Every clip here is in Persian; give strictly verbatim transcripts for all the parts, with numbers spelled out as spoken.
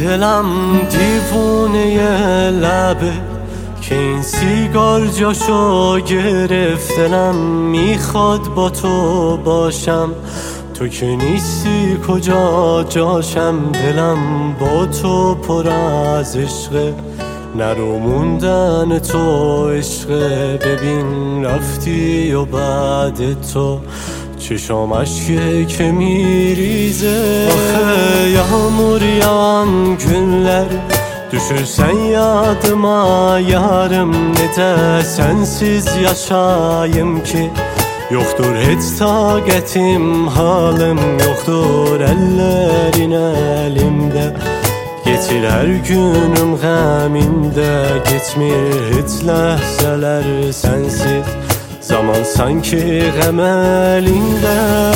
دلم دیوونه لبه که این سیگار جاشو گرفت. دلم میخواد با تو باشم، تو که نیستی کجا جاشم. دلم با تو پر از عشقه، نرو موندن تو عشقه. ببین رفتی و بعد تو چشام اشکه که میریزه. Axı yağmur yağan günler düşürsən yadıma yarım. Necə sənsiz yaşayım ki, yoxdur heç taqətim, halım yoxdur əllərin əlimdə. Geçir hər günüm qəmində, geçmir heç ləhzələr sənsiz. Zaman sanki qəm əlində.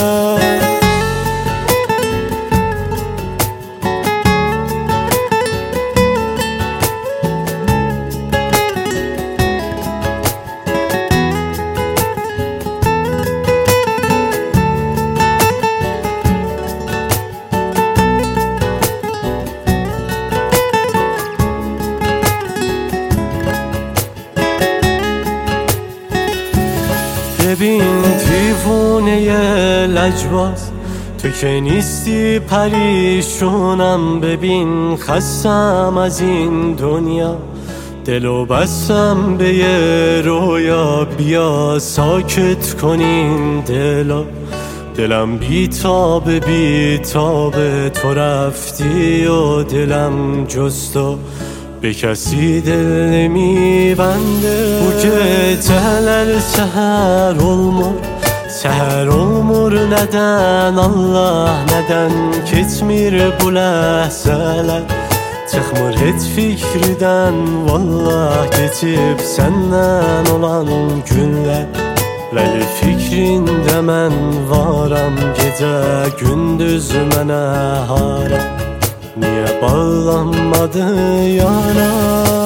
ببین دیوونه لجباز، تو که نیستی پریشونم. ببین خستم از این دنیا، دلو بستم به یه رویا. بیا ساکت کنین دلا، دلم بی تابه بی تابه. تو رفتی و دلم جز تو به کسی دل نمیبنده. Bu geceler seher olmur, seher olmur neden Allah neden. Keçmir bu ləhzələr, çıxmır heç fikridən. Vallah keçib səndən olan günlər, vəli fikrində mən varam. Gecə gündüz mənə haram, niye bağlanmadı yara?